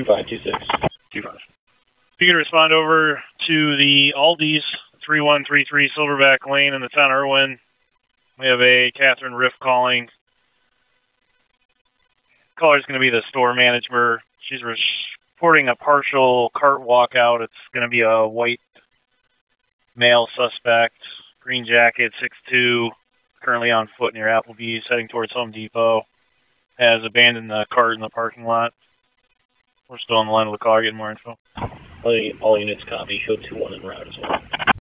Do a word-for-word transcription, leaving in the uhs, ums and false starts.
two five two six. two five. If you can respond over to the Aldi's three one three three Silverback Lane in the town of Irwin. We have a Catherine Riff calling. Caller's going to be the store manager. She's reporting a partial cart walkout. It's going to be a white male suspect, green jacket, six two, currently on foot near Applebee's, heading towards Home Depot. Has abandoned the cart in the parking lot. We're still on the line with the caller, getting more info. All, all units copy. Show two one en route as well.